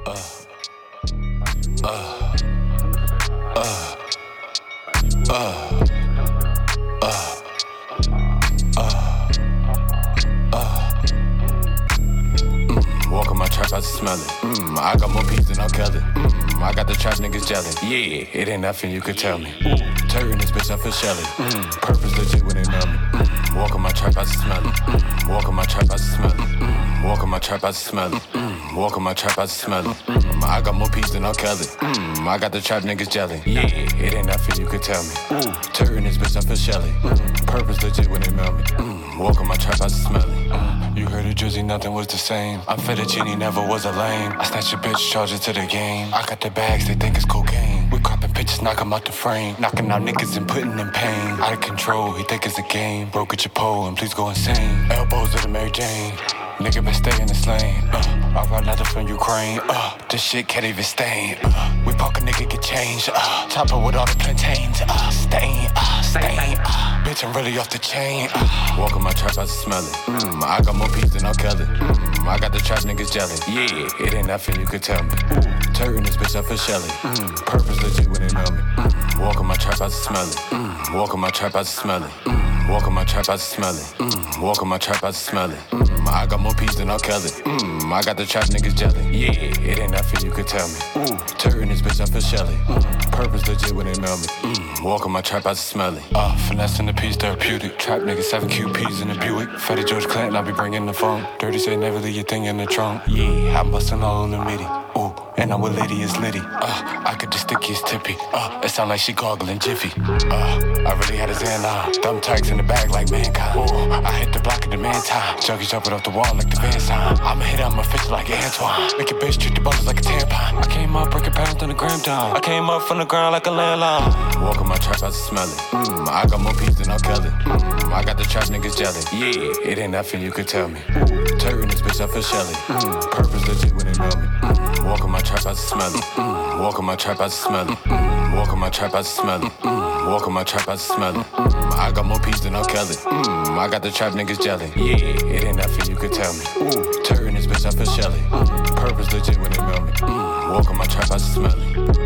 Walk in my trap, I smell it. I got more peace than R. Kelly. I got the trap niggas jelly. Yeah, it ain't nothing you could tell me. Turn this bitch, I feel Shelly. Purpose legit when they know me. Walk in my trap, I smell it. Walk in my trap, I smell it. Walk in my trap, I smell it. Walk in my trap, I smell it. I got more peace than R. Kelly. I got the trap niggas jelly. Yeah, it ain't nothing you could tell me. Turn this bitch, I feel Shelly. Purpose legit when they know me. Walk in my trap, I smell it. You heard of Drizzy, nothing was the same. I'm fettuccine, never was a lame. I snatch a bitch, charge it to the game. I got the bags, they think it's cocaine. We cropping pictures, knock 'em out the frame. Knocking out niggas and putting in pain. Out of control, he think it's a game. Broke at your pole and please go insane. Elbows to the Mary Jane. Nigga been stay in this lane. I run nothing from Ukraine. This shit can't even stain. We park a nigga get changed. Chopper with all the plantains. Stain. Bitch, I'm really off the chain. Walk in my trap, I smell it. I got more peace than R. Kelly. I got the trap niggas jelly. Yeah, it ain't nothing you could tell me. Turn this bitch, I feel Shelly. Purpose legit when they know me. Walk in my trap, I smell it. Walk in my trap, I smell it. Walk in my trap, I smell it. Walk in my trap, I smell it. I got more peace than R. Kelly. I got the trap niggas jelly. Yeah, it ain't nothing you could tell me. Turn this bitch, I feel Shelly. Purpose legit when they know me. Walk in my trap, I smell it. Finesse in the piece, therapeutic. Trap niggas, 7 QPs in the Buick. Fetty George Clinton, I be bringing the funk. Dirty say never leave your thing in the trunk. Yeah, I'm busting all on the MIDI. Ooh, and I'm with Liddy, it's Liddy. I could just sticky as Tippy. It sound like she gargling Jiffy. I really had a Xan on. Thumb tags in the bag like mankind. Ooh, I hit the block at the man time. Junkie jumping off the wall like the Van sign. I'ma hit on my fish like Antoine. Make a bitch treat the buttons like a tampon. I came up breaking pounds on the gram down. I came up from the ground like a landline. Walk in my trap, I smell it. I got more peace than R. Kelly. I got the trap niggas jelly. Yeah, it ain't nothing you could tell me. Turn this bitch, I feel Shelly. Purpose legit when they know me. Walk in my trap, I smell it. Walk in my trap, I smell it. Walk in my trap, I smell it. Walk in my trap, I smell it. I got more peace than R. Kelly. I got the trap niggas jelly. Yeah, it ain't nothing you could tell me. Turn this bitch, I feel Shelly. Purpose legit when they know me. Walk in my trap, I smell it.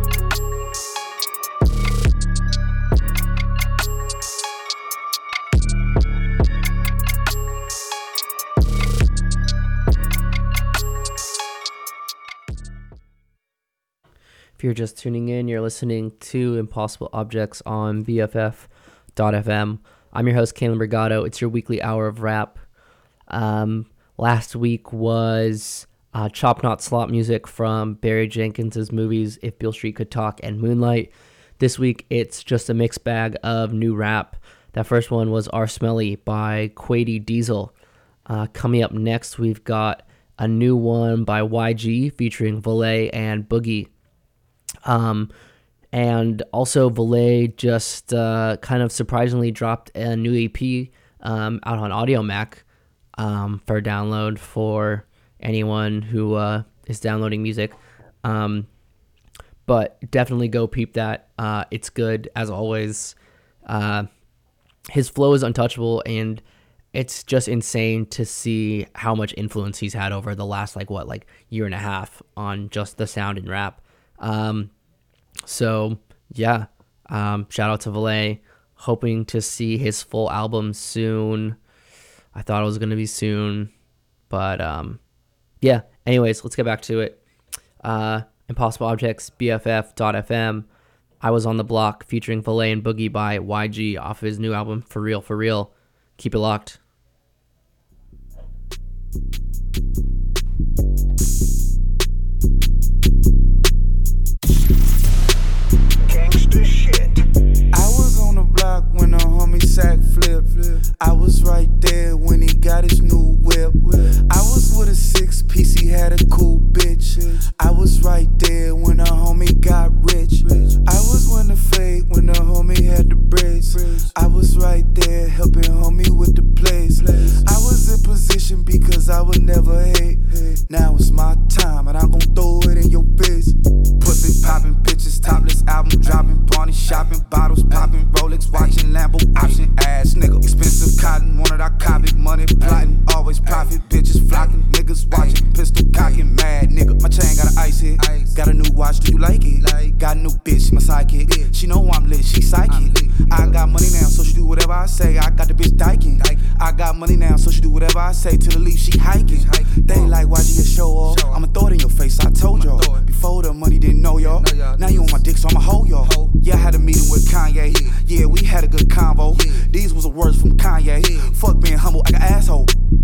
If you're just tuning in, you're listening to Impossible Objects on BFF.FM. I'm your host, Kalen Brigado. It's your weekly hour of rap. Last week was Chop Not Slop music from Barry Jenkins' movies If Beale Street Could Talk and Moonlight. This week, it's just a mixed bag of new rap. That first one was R. Smelly by Quady Diesel. Coming up next, we've got a new one by YG featuring Valet and Boogie. And also Valet just kind of surprisingly dropped a new EP out on Audio Mac for download for anyone who is downloading music. But definitely go peep that. It's good, as always. His flow is untouchable, and it's just insane to see how much influence he's had over the last, year and a half on just the sound and rap. So yeah, shout out to Valet. Hoping to see his full album soon. I thought it was going to be soon, but yeah. Anyways, let's get back to it. Impossible Objects, BFF.FM. I Was on the Block featuring Valet and Boogie by YG off his new album, For Real, For Real. Keep it locked. When a homie sack flip, I was right there when he got his new whip. I was with a 6-piece, he had a cool bitch. I was right there when a homie got rich. I was when the fade, when the homie had the braids. I was right there helping homie with the plays. I was in position because I would never hate. like it. Got a new bitch, my sidekick. She know I'm lit, she psychic. I got money now, so she do whatever I say. I got the bitch diking. I got money now, so she do whatever I say. To the leaf, she hiking. They like, why'd you show off? I'ma throw it in your face, I told y'all. Before the money, didn't know y'all. Now you on my dick, so I'ma hold y'all. Yeah, I had a meeting with Kanye. Yeah, we had a good convo. These was the words from Kanye. Fuck being humble, I got asshole.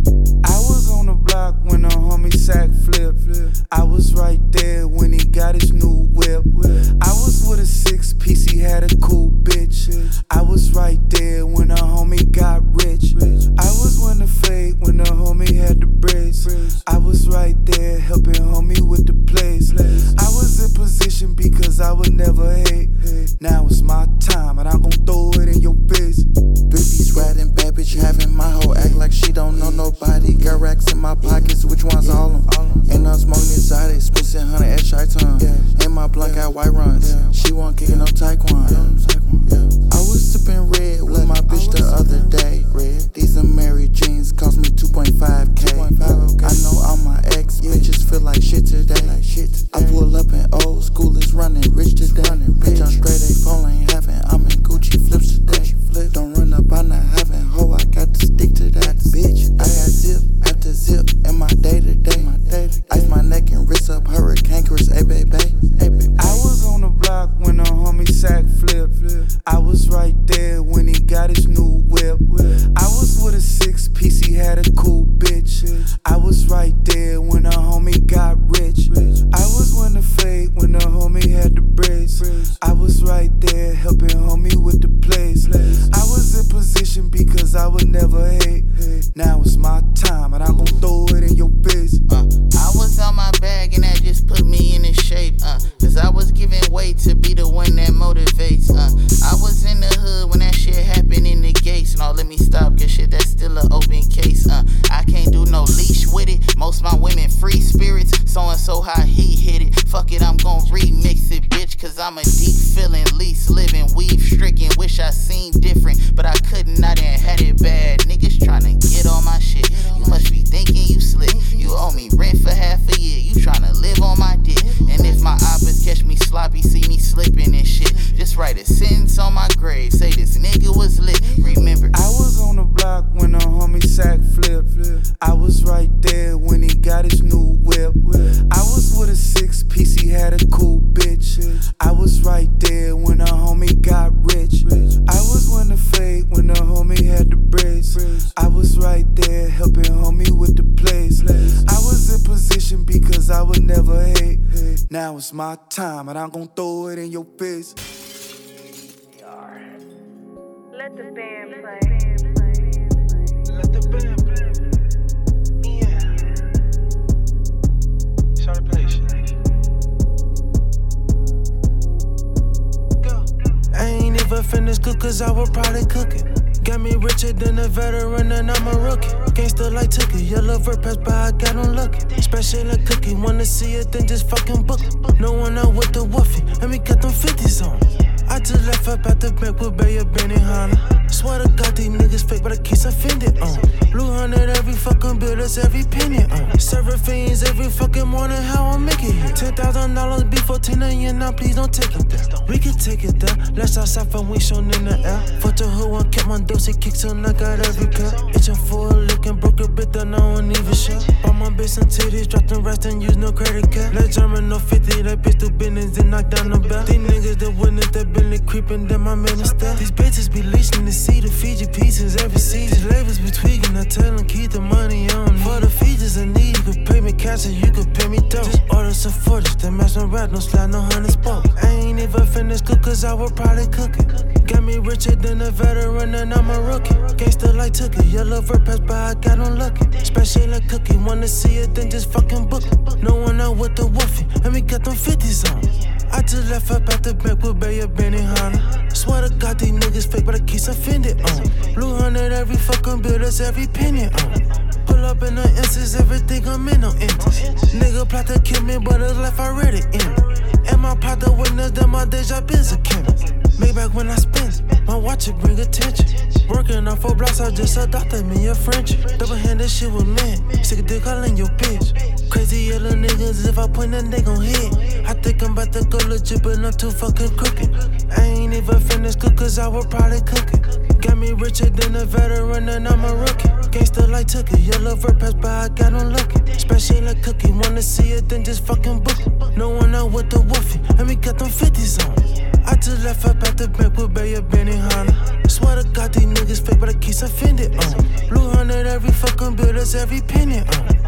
I was on the block when the homie sack flipped. I was right there when he got his new whip. I was with a 6-piece, he had a cool bitch. I was right there when the homie got rich. I was when the fade when the homie had the braids. I was right there helping homie with the plays. I was in position because I would never hate. Now it's my time and I'm gon' throw it in your face. Thrifty's riding, bad bitch having my hoe act like she don't know nobody. Got racks in my pockets, which one's all of them? And I'm smoking exotic, spacing 100 at Chi-Town. And my blunt got white runs. She won't kick no taekwondo. I was sipping red with my bitch the other day. These are Mary jeans, cost me 2.5K. I know all my ex bitches feel like shit today. I pull up in old school is running rich today. Bitch, I'm straight A4 ain't having. I'm in Gucci flips today. Don't run up, I'm not having. Ho, I got to stick to that bitch. I got zip after zip in my day to day. Ice my neck and wrist up, hurricane Chris, ay baby. I was on the block when the homie sack flipped. I was right there when he got his new whip. I was with a 6-piece, he had a cool bitch. I was right there when the homie got rich. I was when the fade when the homie had the braids. I was right there helping homie with the plays. I was in position because I would never hate. Now it's my time and I'm gon' throw it in your face. I was on my bag and that just put me in this shape. Cause I was giving way to be the one that motivates. I was in the hood when that shit happened in the gates. No, let me stop, cause shit, that's still an open case. I can't do no leash with it. Most my women free spirits. So how he hit it. Fuck it, I'm gon' remix it, bitch. Cause I'm a deep feeling, least living, weave stricken. Wish I seen different, but I couldn't, I didn't had it bad. Niggas tryna get on my shit. You must be thinking you slick. You owe me rent for half a year. You tryna live on my dick. And if my oppas catch me sloppy, see me slipping and shit, just write a sentence on my grave. Say this nigga was lit. Remember, I was on the block when the homie sack flipped. I was right there when he got his new whip. I was with a 6-piece, he had a cool bitch. I was right there when the homie got rich. I was when the fade when the homie had the braids. I was right there helping homie with the plays. I was in position because I would never hate. Now it's my time and I'm gon' throw it in your face. Let the band play. Let the band play. Yeah. Start to play shit. Go. I ain't even finished cook cause I was probably cooking. Got me richer than a veteran and I'm a rookie. Gangsta like Tookie, yellow vert pass by, I got on lucky. Special like Cookie, wanna see it then just fucking book it. No one out with the woofy, and we got them 50s on. I just left up at the bank with Bay of Benny Hanna. Swear to God, these niggas fake, but I keep offended on. Blue 100 every fucking bill, that's every penny on. Serving fiends every fucking morning, how I make it here. $10,000 before 10 million, now please don't take it there. We can take it there, let's outside from we shown in the air. Fuck the hood, one kept my dose, it kicks on, I got every pair. Itching for a lick and broke a bit, then I don't even share. Bought my bitch some titties, dropped them rest and use no credit card. Let German no 50, that bitch do business, then knock down the bell. These niggas that witness that Bentley creeping, then my minister. These bitches be leashing the sea to feed you pieces every season. These labels be tweaking, I tell them keep the money on me. For the features I need, you could pay me cash or you could pay me dough. Just order some footage, that match no rap, no slide, no 100 spoke. I ain't even finished cook cause I was probably cooking. Got me richer than a veteran and I'm a rookie. Gangsta like Tookie, yellow vert pass by, I got on lucky. Special like Cookie, wanna see it then just fucking book it. No one out with the woofy, and we got them 50s on. I just left up at the bank with Bay of Benny Hanna. Swear to God, these niggas fake, but I keep offended on. Blue 100 every fucking bill, that's every penny on. Pull up in the instance, everything I'm in, no interest. Nigga plot to kill me, but his life already ended. And my partner witness that my day job is a chemist. Make back when I spend, my watch it bring attention. Working on 4 blocks, I just adopted me a French. Double-handed shit with men, sick of dick calling your bitch. Crazy yellow niggas, if I point that they gon' hit. I think I'm about to go legit, but I'm too fucking crooked. I ain't even finished cook, cause I was probably cooking. Got me richer than a veteran and I'm a rookie. Gangsta like Tookie, yellow verb pass by, I got on looking. Special like Cookie, wanna see it, then just fucking book it. No one out with the woofy, and we got them 50s on. I just left up at the bank with Bay of Benny Hanna. Swear to God, these niggas fake, but I keep offended on. Blue 100 every fucking bill, that's every penny on.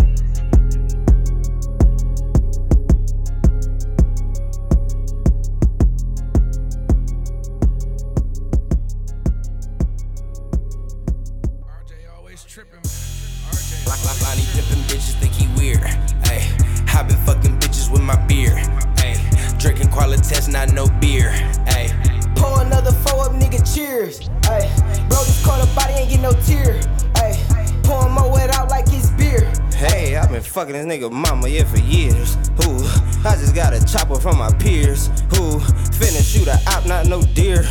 Lonnie pimpin' bitches think he weird. Ayy, I been fucking bitches with my beard. Ayy, drinking Qualitas, not no beer. Ayy, pour another 4 up, nigga, cheers. Ayy, bro, this caught a body, ain't get no tear. Ayy, pour more wet out like it's beer. hey, I been fucking this nigga mama, yeah, for years. Ooh, I just got a chopper from my peers. Ooh, finna shoot a op, not no deer.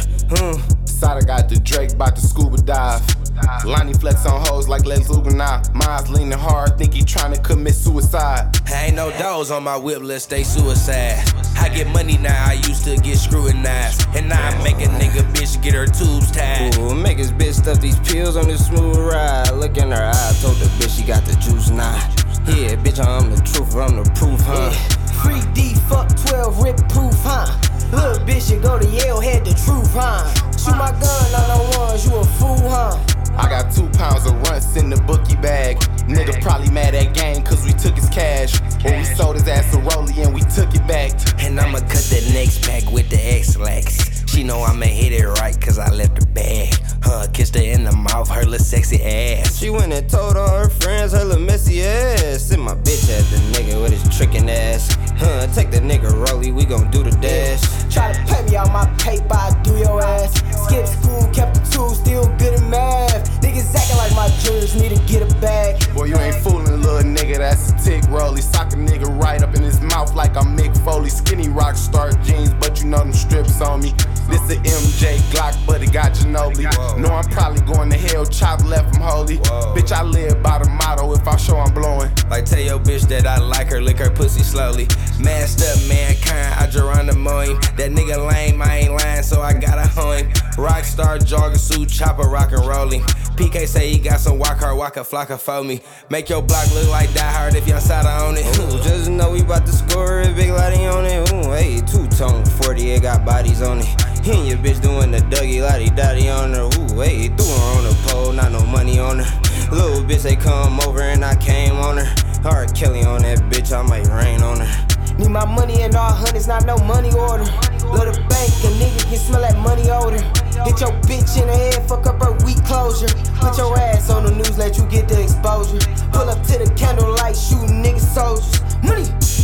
Sada got the Drake, bout to scuba dive. Lonnie flex on hoes like Les Luganar. Miles leaning hard, think he tryna commit suicide. Ain't no dogs on my whip, let's stay suicide. I get money now, I used to get scrutinized. And now I make a nigga bitch get her tubes tied. Ooh, make his bitch stuff these pills on this smooth ride. Look in her eye, told the bitch she got the juice now. Yeah, bitch, I'm the truth, I'm the proof, huh? Yeah. Free D, fuck 12, rip proof, huh? Little bitch, you go to Yale, had the truth, huh? Shoot my gun on the ones, you a fool, huh? I got 2 pounds of runts in the bookie bag. Nigga probably mad at gang cause we took his cash. Or we sold his ass a rollie and we took it back. And I'ma cut the next pack with the X-Lax. She know I'ma hit it right cause I left her bag. Kissed her in the mouth, her little sexy ass. She went and told all her friends her little messy ass. And my bitch at the nigga with his trickin' ass. Take the nigga rollie, we gon' do the dash. Try to pay me out my paper, I do your ass. Skip school, kept the tools, still good at math. Niggas acting like my juniors need to get a bag. Boy, you ain't fooling, little nigga, that's a tick rollie. Sock a nigga right up in his mouth like I'm Mick Foley. Skinny rock star jeans, but you know them strips on me. This a MJ Glock, but it got Ginobili. Know I'm probably going to hell, chop left from holy. Bitch, I live by the motto, if I show I'm blowing. Like tell your bitch that I like her, lick her pussy slowly. Masked up mankind, I Geronimo him. That nigga lame, I ain't lying, so I gotta hoe him. Rockstar jogging suit, chopper rock and rolling. PK say he got some walk hard, walk a flocker for me. Make your block look like Die Hard if y'all side on it. Ooh, just know we bout to score it, big lottie on it. Ooh, hey, 2-tone, 48 got bodies on it. He and your bitch doing the Dougie lottie dotty on her. Ooh, hey, threw her on the pole, not no money on her. Little bitch, they come over and I came on her. Hard Kelly on that bitch, I might rain on her. Need my money in all hundreds, not no money order. Love the bank, a nigga can smell that money odor. Hit your bitch in the head, fuck up her week closure. Put your ass on the news, let you get the exposure. Pull up to the candlelight, shooting niggas soldiers. Money!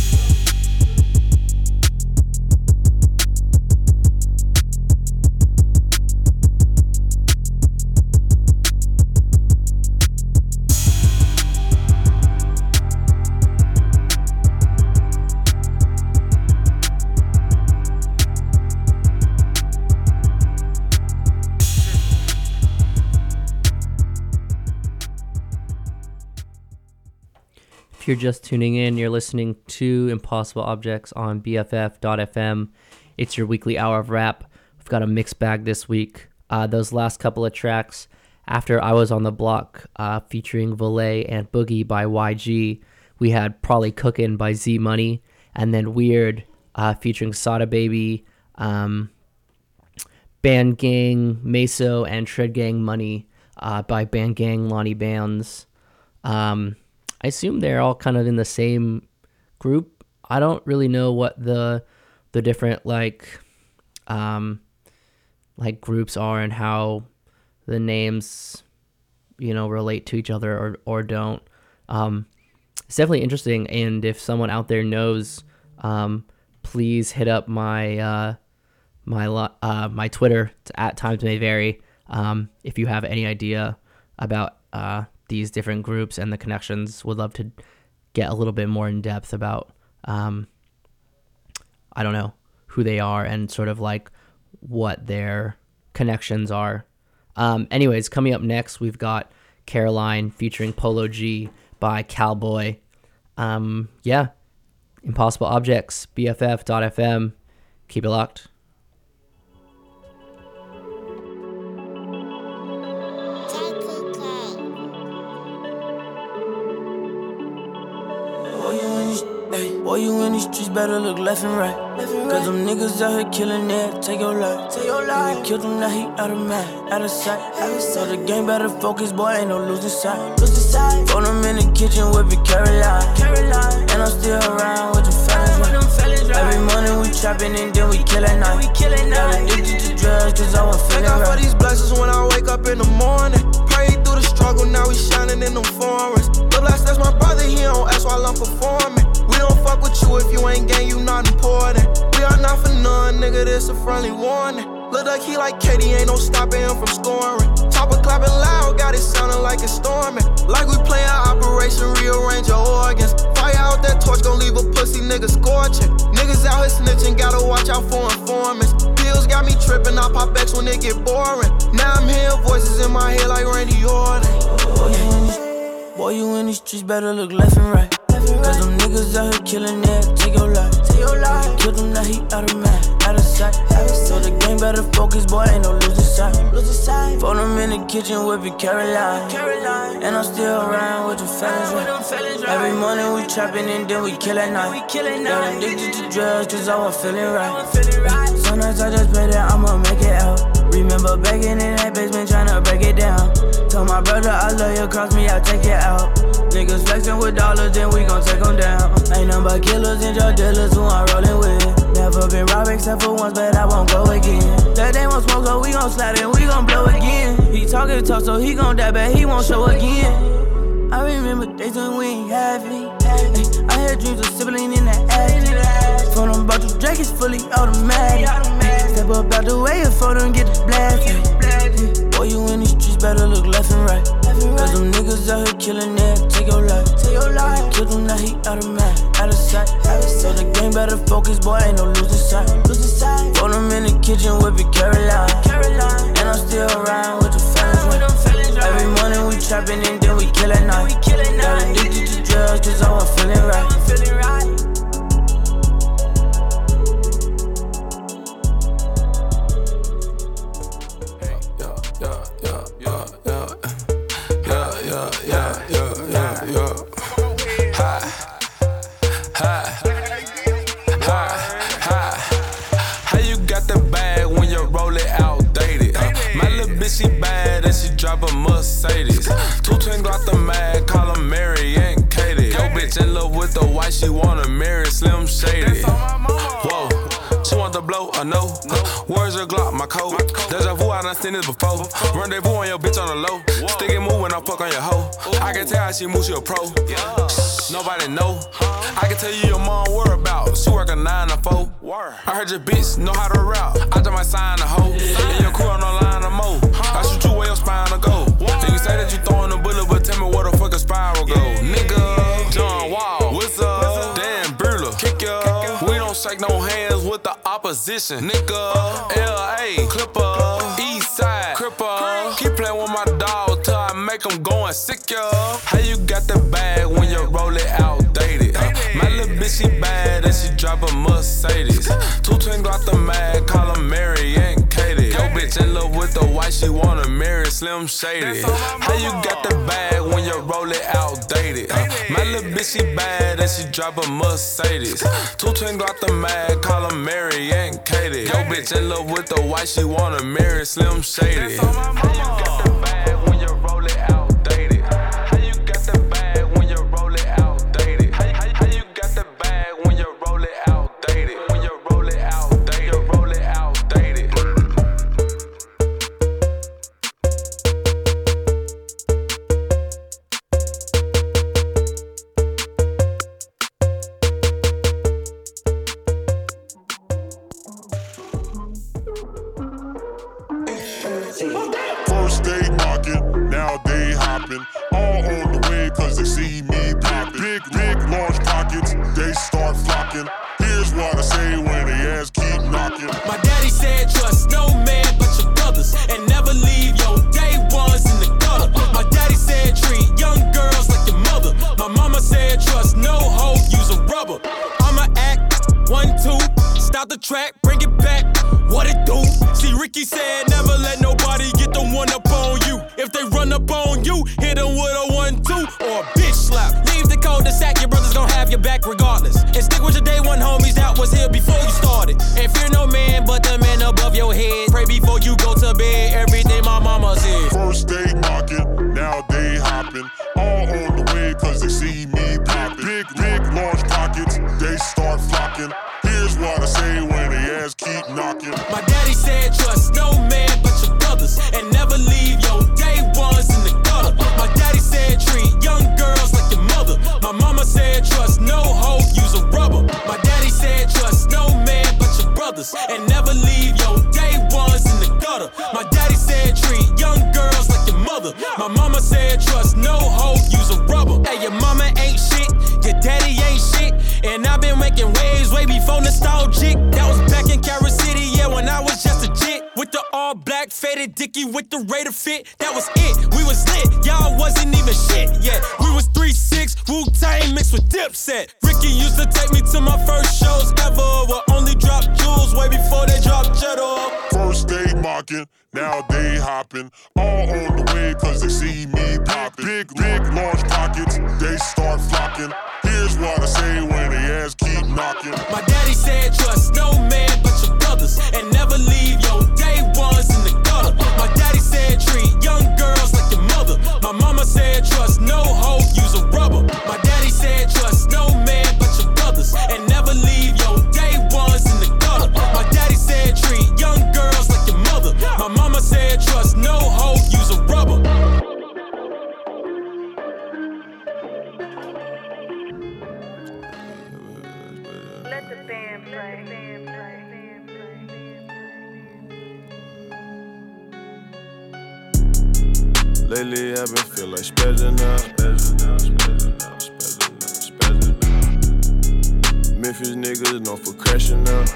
If you're just tuning in, you're listening to Impossible Objects on BFF.FM. It's your weekly hour of rap. We've got a mixed bag this week. Those last couple of tracks, after I Was on the Block, featuring Valet and Boogie by YG, we had Probably Cookin' by Z Money, and then Weird featuring Sada Baby, Band Gang, Meso, and Tread Gang Money by Band Gang, Lonnie Bands. I assume they're all kind of in the same group. I don't really know what the different like groups are and how the names, relate to each other or don't. It's definitely interesting, and if someone out there knows, please hit up my my Twitter. It's at Times May Vary. If you have any idea about these different groups and the connections, would love to get a little bit more in depth about I don't know who they are and sort of like what their connections are. Anyways, coming up next, we've got Caroline featuring Polo G by Cowboy. Impossible Objects, BFF.FM. Keep it locked. Boy, you in these streets better look left and right. Cause them niggas out here killing it, take your life. Nigga killed him, now he out of mind, out of sight. So the game better focus, boy, ain't no losing sight. Phone them in the kitchen, whipping Caroline. And I'm still around with the fellas. Every morning we trapping and then we kill at night. Got addicted to drugs cause I was feeling right. Thank God for these blessings when I wake up in the morning. Pray through the struggle, now we shining in them foreigns. Look like that's my brother, he on S while I'm performing. We don't fuck with you if you ain't gang, you not important. We are not for none, nigga, this a friendly warning. Look like he like Katie, ain't no stopping him from scoring. Chopper clapping loud, got it sounding like it's storming. Like we playing Operation Rearrange Your Organs. Fire out that torch, gon' leave a pussy nigga scorching. Niggas out here snitching, gotta watch out for informants. Pills got me tripping, I pop X when it get boring. Now I'm hearing voices in my head like Randy Orton. Boy, you in these streets better look left and right. Cause them niggas out here killing it, take your life. Nigga killed him, now he out of mind, out of sight. So the game better focus, boy, ain't no losing sight. Phone them in the kitchen, whipping Caroline. And I'm still around with the fellas. Every morning we trapping and then we kill at night. Got addicted to drugs cause I was feeling right. Sometimes I just pray that I'ma make it out. Remember begging in that basement tryna break it down. Told my brother I love you, cross me, I'll take it out. Niggas flexing with dollars, then we gon' take them down. Ain't nothing but killers and drug dealers who I'm rolling with. Never been robbed except for once, but I won't go again. That they won't smoke, so we gon' slide and we gon' blow again. He talking tough, so he gon' die, but he won't show again. I remember days when we ain't have it. I had dreams of sibling in that ass. Phone them about to Drake is fully automatic. Step up out the way and phone them get the blast. Boy, you in these streets better look left and right. Cause them niggas out here killing it, take your life. Nigga killed him, now he out of mind, out of sight. So the game better focus, boy, ain't no losing sight. Phone them in the kitchen, whipping Caroline. And I'm still around with the fellas. Every morning we trapping and then we kill at night. Got addicted to drugs cause I was feeling right. How you got the bag when you roll it outdated? My little bitch, she bad and she drive a Mercedes. Two twin got the mag, call her Mary and Katie. Yo, bitch in love with the white, she wanna marry Slim Shady. Whoa, she want the blow or no? Where's your Glock, my code? Deja vu, I done seen this before. Rendezvous on your bitch on the low. Stick and move when I fuck on your hoe. I can tell how she moves, she a pro. Nobody know. I can tell you your mom whereabouts. She work a 9 to 4. I heard your bitch know how to rap. I just might sign a hoe. And your crew on the line of mo. I shoot you where your spine to go. And you say that you throwing a bullet, but tell me where the fuck a spiral go. Nigga, John Wall, what's up? Dan Burla, kick ya. We don't shake no hands with the opposition. Nigga, L.A., Clipper, East Side, Cripper. Keep playing with my dog till I make them go and sick ya. How you got the bag when you roll it outdated? My little bitch, she bad and she drive a Mercedes. Two twin got the mag, call her Mary and Katie. Yo, bitch in love with the white, she wanna marry Slim Shady. How you got the bag when you roll it outdated? My little bitch, she bad and she drive a Mercedes. Two twin got the mag, call her Mary and Katie. Yo, bitch in love with the white, she wanna marry Slim Shady. How you got the bag when you roll it outdated? How you got the bag when you roll it outdated? How you got the bag when you roll it outdated? When you roll it outdated, you roll it outdated. First they knocking, now they hopping. All on the way cause they see me popping. Big, large pockets, they start flocking. Here's what I say when they ass keep knocking. My daddy said trust no man but your brothers, and never leave your day ones in the gutter. My daddy said treat young girls like your mother. My mama said trust no hoe, use a rubber. I'ma 1, 2, stop the track, bring it back. What it do? See, Ricky said, never let nobody get the one up on you. If they run up on you, hit them with a 1, 2 or a bitch slap. Leave the cul-de-sac, your brothers gon' have your back regardless. And stick with your day one homies that was here before you started. And fear no man but the man above your head. Pray before you go to bed, everything my mama said. First they mocking, now they hopping. All on the way cause they see me popping. Big, large pockets, they start flocking. Here's what I say when they ass keep knocking. My daddy said trust no man but your brothers. And never leave your day ones in the gutter. My daddy said treat young girls like your mother. My mama said trust no hoe, use a rubber. My daddy said trust no man but your brothers. And never leave your day ones in the gutter. My daddy said treat young girls like your mother. My mama said trust no hoe, use a rubber. Hey, your mama ain't shit, your daddy ain't shit. And I've been making waves way before nostalgic. That was back in Carol City, yeah, when I was just a chick. With the all black faded Dickie with the Raider fit. That was it, we was lit, y'all wasn't even shit yet. We was 3-6, Wu-Tang mixed with Dipset. Ricky used to take me to my first shows ever. Will only drop jewels way before they drop cheddar. First they mocking, now they hopping. All on the way cause they see me popping. Big, large pockets, they start flocking. Here's what I say when they ass keep knocking. My daddy said trust no man but your brothers. And never leave your day ones in the gutter. My daddy said treat young girls like your mother. My mama said trust no hoe, use a rubber. My daddy said trust no man but your brothers. And never leave your day ones in the gutter. My daddy said treat young girls like your mother. My mama said trust no hoe, use a rubber. Let the band play. Lately I've been feeling like spazzing out. Memphis niggas known for crashing out.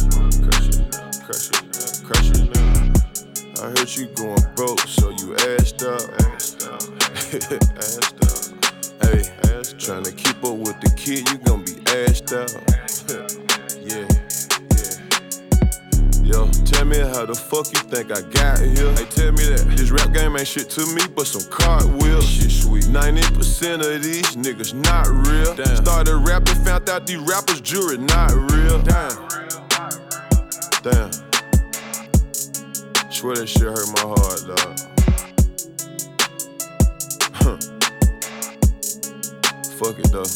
I heard you going broke, so you assed out. Hey, tryna keep up with the kid, you gon' be assed out. Yeah. Yo, tell me how the fuck you think I got here. Hey, tell me that this rap game ain't shit to me but some cartwheels. Shit sweet. 90% of these niggas not real. Damn. Started rapping, found out these rappers jury not real. Damn. Swear that shit hurt my heart, dog. Fuck it though.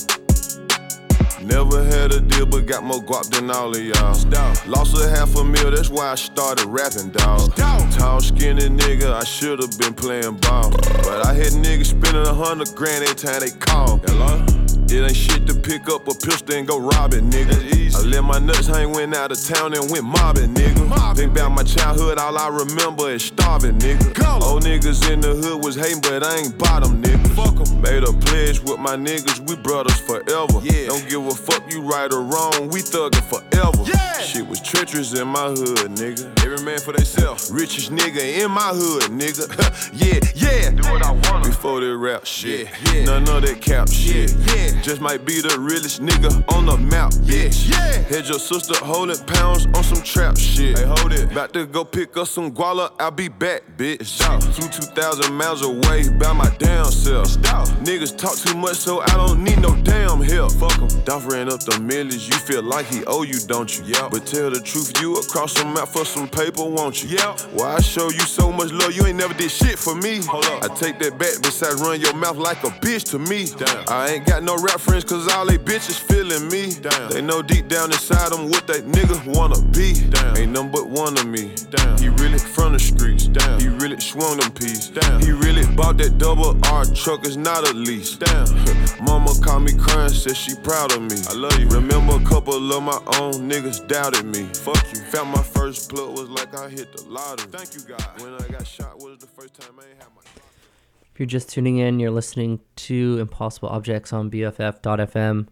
Never had a deal, but got more guap than all of y'all. Lost $500,000, that's why I started rapping, dawg. Tall, skinny nigga, I should've been playing ball. But I had niggas spending $100 grand every time they call. Hello? It ain't shit to pick up a pistol and go robbing, nigga. I let my nuts hang, went out of town and went mobbing, nigga. Think about my childhood, all I remember is starving, nigga. Old niggas in the hood was hating, but I ain't bottom, nigga. Fuck 'em. Made a pledge with my niggas, we brothers forever. Yeah. Don't give a fuck you right or wrong, we thuggin' forever. Yeah. Shit was treacherous in my hood, nigga. Every man for theyself. Richest nigga in my hood, nigga. Yeah. Do what I want. Before they rap shit. Yeah. None of that cap shit. Yeah. Just might be the realest nigga on the map, bitch. Yeah. Had your sister holding pounds on some trap shit. Hey, hold it. About to go pick up some guala, I'll be back, bitch. Flew 2,000 miles away by my damn self. Niggas talk too much, so I don't need no damn help. Fuck 'em. Dolph ran up the millions, you feel like he owe you, don't you? Yeah. But tell the truth, you across the map for some paper, won't you? Yeah. Why I show you so much love, you ain't never did shit for me. Hold up. I take that back, besides run your mouth like a bitch to me. Damn. I ain't got no rap friends, cause all they bitches feeling me. Damn. They know deep down inside them what that nigga wanna be. Damn. Ain't nothing but one of me. Damn. He really from the streets. Damn. He really swung them peas. Damn. He really bought that double R truck, it's not a lease. Damn. Mama called me crying, said she proud of me. I love you. Remember a couple of my own niggas doubted me. Fuck you. Found my first plug, was like I hit the lottery. Thank you, God. When I got shot was the first time I ain't had my... If you're just tuning in, you're listening to Impossible Objects on BFF.FM.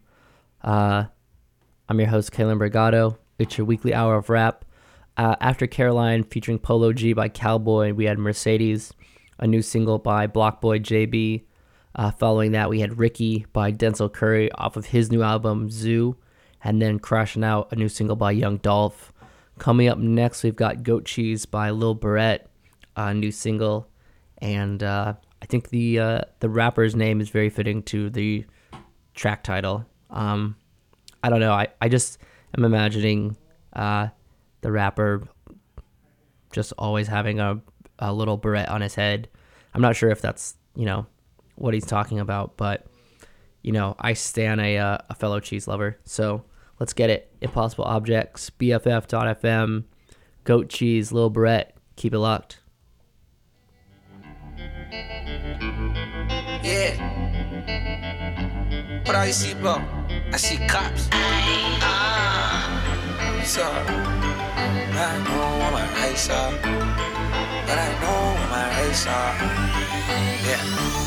I'm your host, Kalen Brigado. It's your weekly hour of rap. After Caroline featuring Polo G by Cowboy, we had Mercedes, a new single by Blockboy JB. Following that, we had Ricky by Denzel Curry off of his new album, Zoo. and then Crashing Out, a new single by Young Dolph. Coming up next, we've got Goat Cheese by Lil Barrett, a new single, and I think the rapper's name is very fitting to the track title. I don't know. I just am imagining the rapper just always having a little beret on his head. I'm not sure if that's, what he's talking about, but, I stan a fellow cheese lover. So let's get it. Impossible Objects, BFF.FM, Goat Cheese, Lil Barrett. Keep it locked. Yeah. What I see, bro? I see cops. So, I know what my rights are, but I know what my rights are. Yeah.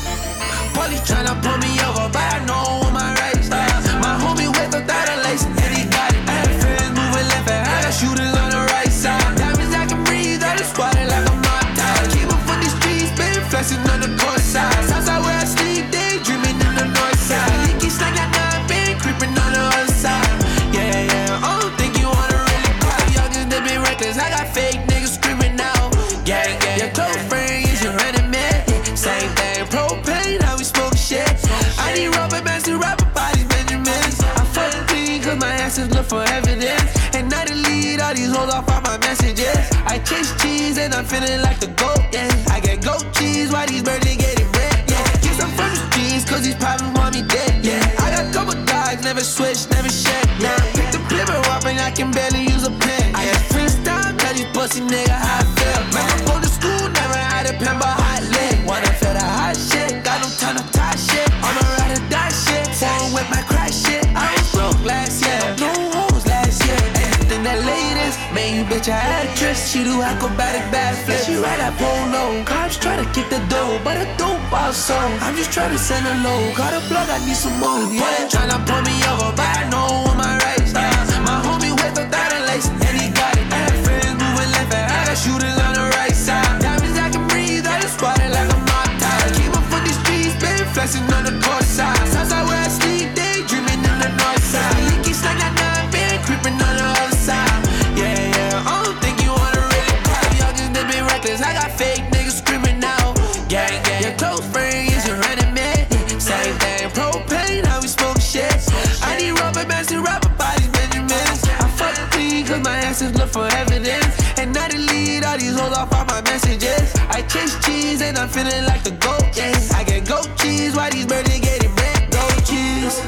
Police tryna pull me over, but I know what my rights are. My homie with without a license, and he got it. I had friends moving left and I got shooters on the right side. Diamonds I can breathe, I just squatted like I'm not tired. Keep up for these streets, been flexing on the court side. Southside where I sleep, daydreaming in the north side. Leaky snack at 9, been creeping on the other side. Yeah, yeah, I don't think you wanna really cry. Youngins, they been reckless, I got fake niggas screaming out. Yeah, yeah, your close friend is your enemy. Same thing, propane, how we smoke shit. I need rubber bands to rap about these Benjamins. I fuck clean cause my asses look for evidence. And I delete all these hoes off all my messages. I chase cheese and I'm feeling like the GOAT, yeah. I get goat cheese, why these birds they getting red, yeah. Get some from the streets cause these problems want me dead, yeah. I got couple dogs, never switch, never shed, yeah. Pick the flipper up and I can barely use a pen, yeah. I just freestyle, tell these pussy nigga how I feel. Man, I go to school, never had a pen but hot lit. Wanna feel the hot shit, got no time to tie shit. I'ma ride or die shit, phone with my crack shit. I was broke last year, no hoes last year. Anything that latest, man, you bitch a actress. She do acrobatic backflips, she ride that polo. Cops try to kick the door, but I don't bow so. I'm just trying to send a low, got a plug, I need some more. Yeah, tryna pull me over, but I know what my rights are. My homie with without a license, and he got it. I had friends moving left and I got shooters on the right side. Diamonds I can breathe, I just squatted like I'm not tired. Keep up for these streets, been flexing on the court side. Southside where I sleep, daydreaming in the north side. Leaky snack at 9, been creeping on the other side. Yeah, yeah, I don't think you wanna really cry. Youngins, they been reckless, I got fake niggas screaming out. Yeah, yeah, your close friend is your enemy. Same thing, propane, how we smoke shit. I need rubber bands to rap about these Benjamins. I fuck clean cause my asses look for evidence. And I delete all these hoes off all my messages. I chase cheese and I'm feeling like the GOAT, yeah. I get goat cheese, why these birds they getting red? Goat cheese.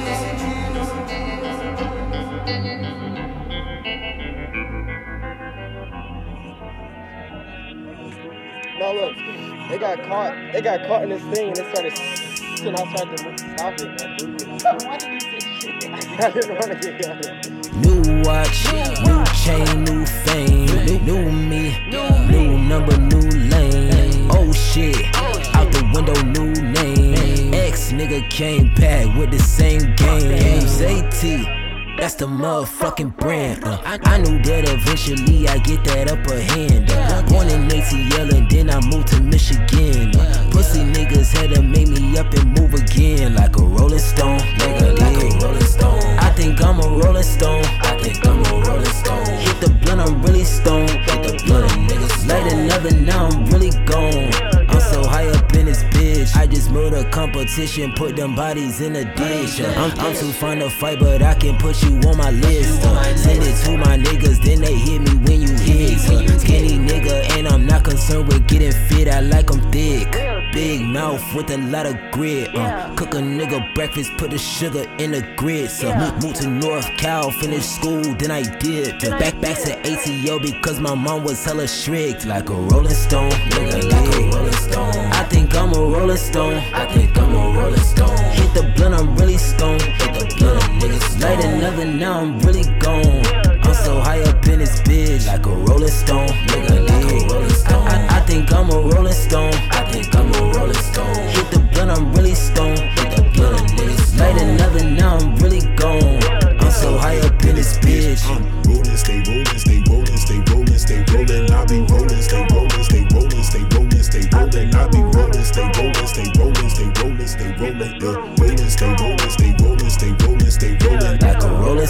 No, look, they got caught in this thing and they started and I started to stop it, man. Why did you say shit? I didn't want to get got New watch, new chain, new fame, new me, new number, new lane. Oh shit, out the window, new name. Ex nigga came back with the same game. AT. That's the motherfucking brand. I knew that eventually I get that upper hand. Born in ATL and then I moved to Michigan. Pussy niggas had to make me up and move again like a Rolling Stone, nigga, like a Rolling Stone. I think I'm a Rolling Stone. I think I'm a Rolling Stone. Hit the blunt, I'm really stoned. Hit the blunt, niggas light another, now I'm really gone. I'm so high up in this bitch. I just murder competition, put them bodies in a ditch. I'm too fun to fight, but I can put you on my list. Send it to my niggas, then they hit me when you hit. Skinny nigga, and I'm not concerned with getting fit. I like them thick. Big mouth with a lot of grit. Cook a nigga breakfast, put the sugar in the grits. Moved to North Cal, finished school, then I dipped. Back to ATO because my mom was hella strict. Like a Rolling Stone, nigga, like a Rolling Stone. I think I'm a Rolling Stone. I think I'm a Rolling Stone. Hit the blunt, I'm really stoned. Hit the blunt, niggas light another, now I'm really gone. I'm so high up in this bitch. Like a Rolling Stone, nigga, like a Rolling Stone. I think I'm a Rolling Stone. I think I'm a Rolling Stone. Hit the blunt, I'm really stoned. Hit the blunt, niggas light another, now I'm really gone. I'm so high up in this bitch. Rolling, stay rolling, stay rolling, stay rolling, stay rolling. I be rolling, stay rolling, stay rolling, stay rolling, stay rolling. I be rolling, stay rolling, stay rolling, stay rolling, stay rolling. Rolling, stay rolling, stay rolling, stay rolling, stay rolling. Like a Rolling Stone.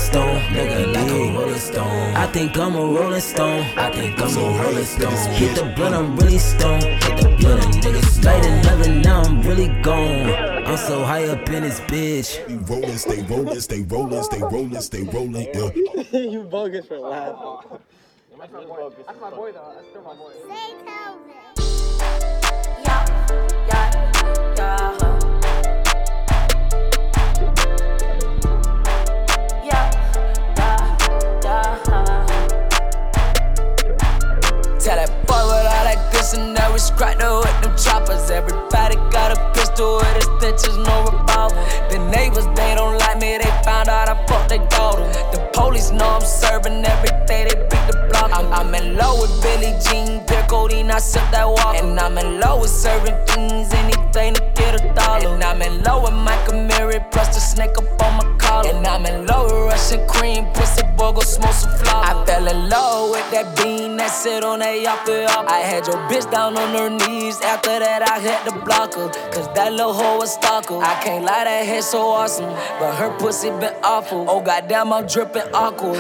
nigga like a rolling stone. I think I'm a rolling stone. I think I'm a rolling stone. Hit the blunt, I'm really stoned. Hit the blunt, nigga light another, now I'm really gone. I'm so high up in this bitch. Rolling, stay rolling, stay rolling, stay rolling, stay rolling. Yeah. You bogus for laughing. That's my boy. That's my boy though. That's still my boy. Say Calvin. Tell that boy with all that this and that, we scrapped with them choppers. Everybody got a pistol with his stitches, no revolver. The neighbors, they don't like me, they found out I fucked their daughter. The police know I'm serving every day, they beat the block. I'm in love with Billie Jean, Pierre Codeine, I sip that water. And I'm in love with serving things, anything to get $1. And I'm in love with Michael Mary, plus the snake up on my collar. And I'm in love with Russian cream, pussy boy, go smoke some flour. I fell in love with that bean that sit on that yapper. I had your bitch down on her knees, after that I had to block her. Cause that little hoe was stalker. I can't lie, that head so awesome, but her pussy been awful. Oh goddamn, I'm dripping awkward.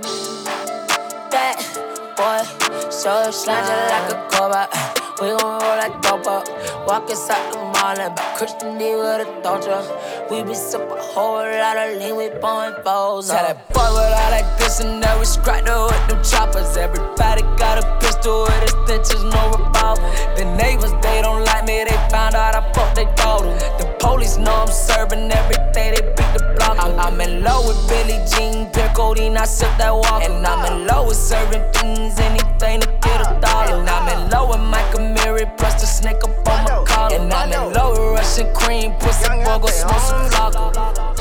That boy, so slanging like a cobra. We gon' roll like dope up. Walk inside the mall and buy Christian D with a Doja. We be sippin' a whole lot of lean, we blowin' foes. Tell that boy with all that this and that, we scrapped with them choppers. Everybody got a pistol with his stitches, no revolver. The neighbors, they don't like me, they found out I fucked their daughter. The police know I'm serving every day, they beat the block. I'm in love with Billie Jean, Pierre Codeine, I sip that water. And I'm in love with serving things, anything to get $1. And I'm in love with Michael Mary, plus the snake up on my collar. And I'm in love with Russian cream, pussy boy, go smoke some flocker.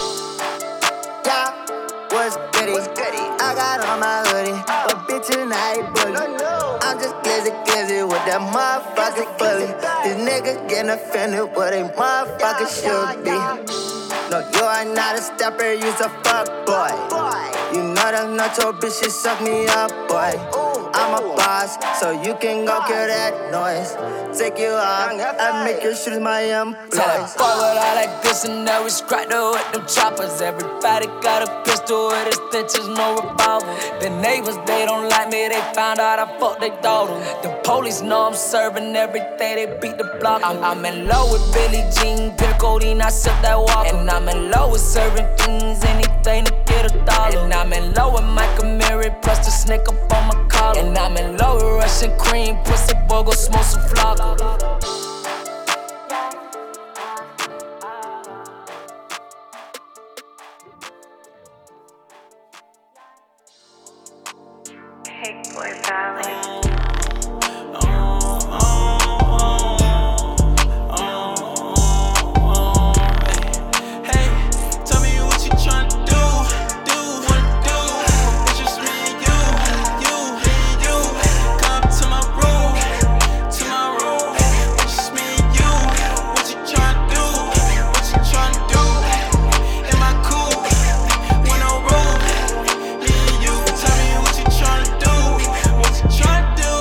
Yeah, what's goody? I got on my hoodie, but bitch tonight bully. I'm just glizzy with that motherfucker fully. These niggas getting offended what they motherfucker should be. No, you are not a stepper, you's a fuck boy. You know that not your bitch, she suck me up, boy. I'm a boss, so you can go kill that noise. Take you out, I make your shoes my employees. Tell that boy with all that this and that, we scrapped with them choppers. Everybody got a pistol with his stitches, no revolver. The neighbors, they don't like me, they found out I fucked their daughter. The police know I'm serving every day, they beat the block. I'm in love with Billie Jean, Pierre Codeine, I sip that water. And I'm in love with serving things, anything to get $1. And I'm in love with Michael Mary, plus the snake up on my collar. And I'm in love with Russian cream, pussy boy, go smoke some flocker. Hey, boy, darling. Tryna do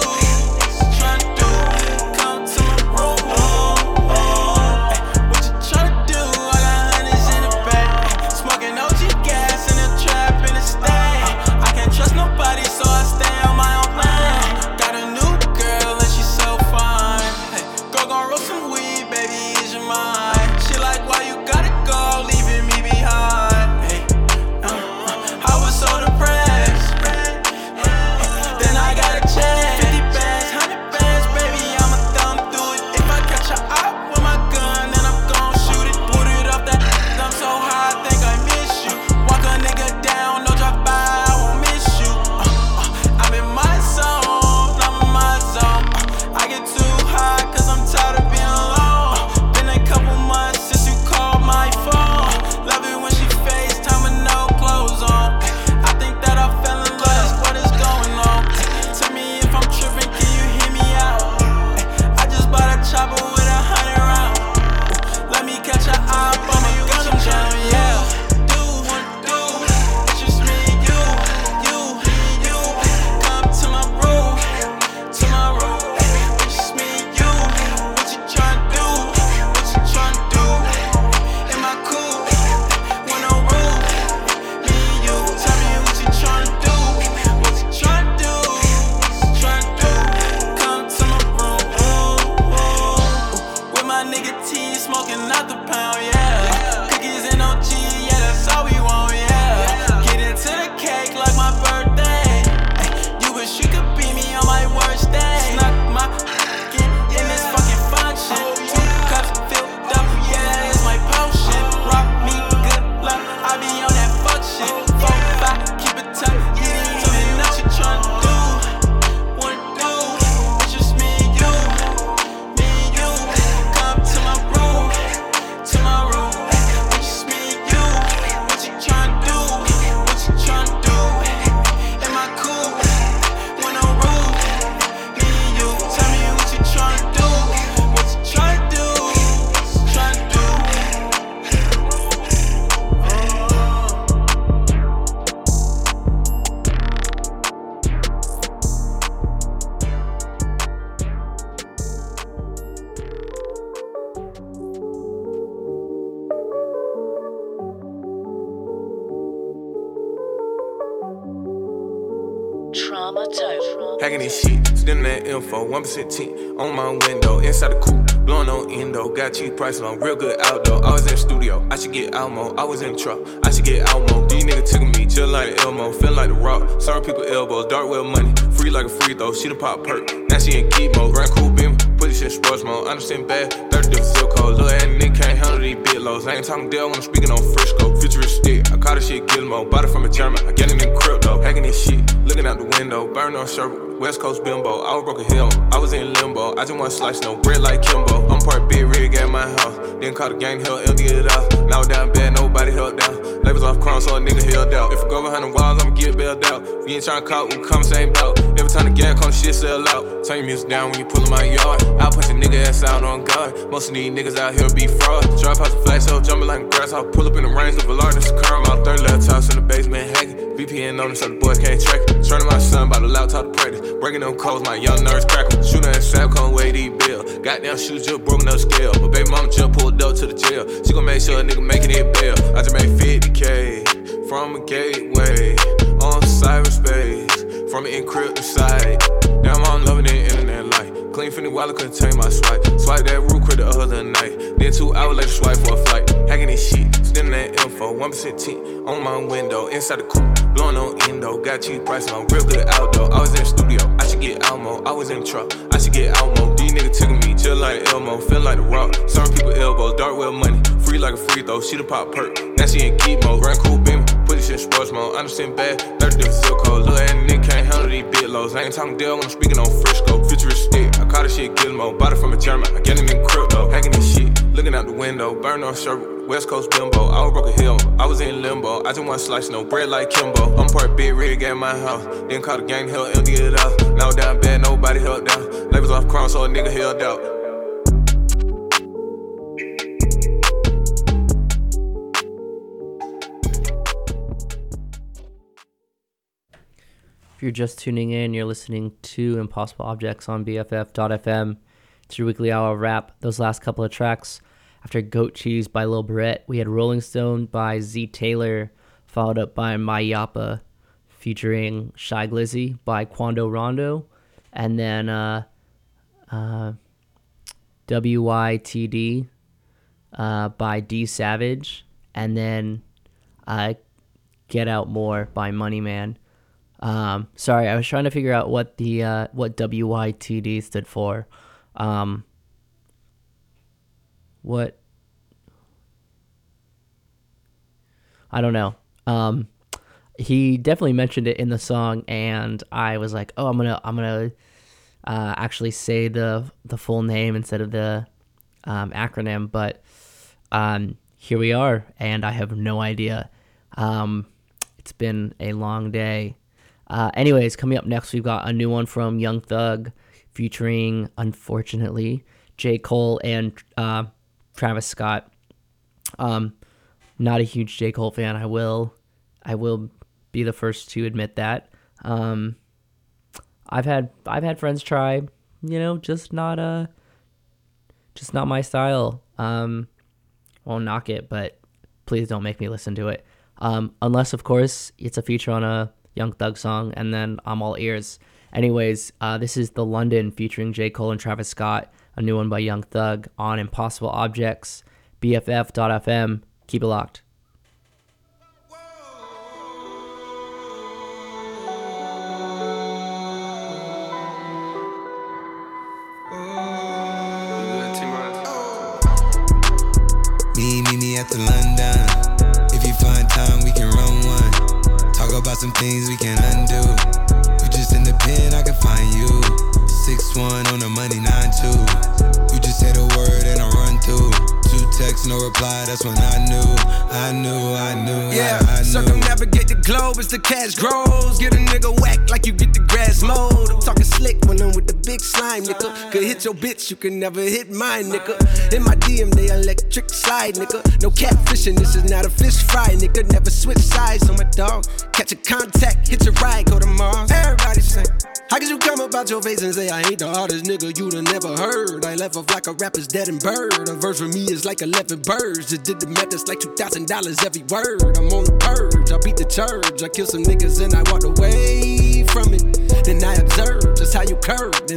Trauma Tone. Hacking this shit, stealing that info, 1% tint on my window, inside the coupe, blowing on endo, got cheap prices on real good outdoor. I was in the studio, I should get Almo, I was in the truck, I should get Almo. These niggas took me, just like Elmo, feel like the Rock, serving people elbows, dark well money, free like a free throw, she done pop perk, now she in geek mode, run cool beam, put this shit in sports mode, understand bad, 30 different zip codes, little ass nigga can't handle these bit lows, I ain't talking deal when I'm speaking on Frisco, futuristic, I caught this shit Gilmore, bought it from a German, I get it in crypto, hacking this shit, looking out the window, burn on shirt, West Coast bimbo, I was broke a hill, I was in limbo, I just want slice no bread like Kimbo, I'm part big rig at my house, then call the gang, hell empty it out, now down bad, nobody held down, labels off crime, so a nigga held out, if I go behind the walls, I'ma get bailed out, if you ain't tryna call, we come same bout, every time the gas come, shit sell out, turn your music down when you pull in my yard, I'll punch a nigga ass out on guard, most of these niggas out here be fraud, drop out the flash, so jumping like grass, I'll pull up in the range of a large, this car, my third laptops in the basement, hacking, VPN on it so the boys can't track it, turning my son by the laptop to practice, breaking them codes, my young nerds crackle, shooting at strap, come weigh these bill, goddamn shoes just broken up scale, but baby mama just pulled up to the jail, she gon' make sure a nigga making it bail, I just made 50K, from a gateway, on cyberspace, from an encrypted site, damn I'm loving the internet life, clean finny wallet couldn't take my swipe that root quick the other night, then 2 hours later swipe for a flight, hacking this shit, stealing that info, 1% tint on my window, inside the coupe, blowing on endo, got cheap prices on real good outdoor, I was in the studio, I should get Almo, I was in the truck, I should get Almo, these niggas took me, just like Elmo, feel like the Rock, serving people elbows, dark well money, free like a free throw, she done pop perk, now she in geek mode, run cool beam, put this shit in sports mode, understand bad, 30 different zip codes, little ass nigga can't handle these bit lows, I ain't talking deal when I'm speaking on Frisco, futuristic, I caught this shit Gilmore, bought it from a German, I get it in crypto, hacking this shit, looking out the window, burn on shirt, West Coast bimbo, I was broke a hill, I was in limbo, I just want slice no bread like Kimbo, I'm part big rig at my house, then call the gang, hell empty it out, now down bad, nobody held down, labels off crime, so a nigga held out. If you're just tuning in, you're listening to Impossible Objects on BFF.FM. It's your weekly hour of rap. Those last couple of tracks, after Goat Cheese by Lil Barrett, we had Rolling Stone by Z Taylor, followed up by My Yappa, featuring Shy Glizzy by Quando Rondo, and then WYTD by D Savage, and then Get Out More by Money Man. Sorry, I was trying to figure out what the what WYTD stood for. What? I don't know. He definitely mentioned it in the song, and I was like, oh, I'm gonna actually say the full name instead of the acronym, but here we are, and I have no idea. It's been a long day. Anyways, coming up next, we've got a new one from Young Thug featuring, unfortunately, J. Cole and Travis Scott. Not a huge J. Cole fan. I will be the first to admit that. I've had friends try, just not my style. Won't knock it, but please don't make me listen to it. Unless, of course, it's a feature on a Young Thug song, and then I'm all ears. Anyways, this is The London featuring J. Cole and Travis Scott, a new one by Young Thug on Impossible Objects, BFF.FM. Keep it locked. Meet me at the London. If you find time, we can run one. Talk about some things we can undo. You just in the pen, I can find you. 6'1" on the money, 9'2". You just say the word and I run through. 2 texts, no reply, that's when I knew. Yeah, circumnavigate the globe as the cash grows. Get a nigga whack like you get the grass mowed. I'm talking slick when I'm with the big slime, nigga. Could hit your bitch, you can never hit mine, nigga. In my DM, they electric slide, nigga. No catfishing, this is not a fish fry, nigga. Never switch sides on my dog. Catch a contact, hit your ride, go to Mars. Everybody sing. How could you come about your face and say I ain't the hardest nigga you'd have never heard? I left off like a rapper's dead and bird. A verse for me is like 11 birds. Just did the math, it's like $2,000 every word. I'm on the purge, I beat the church. I killed some niggas and I walked away from it.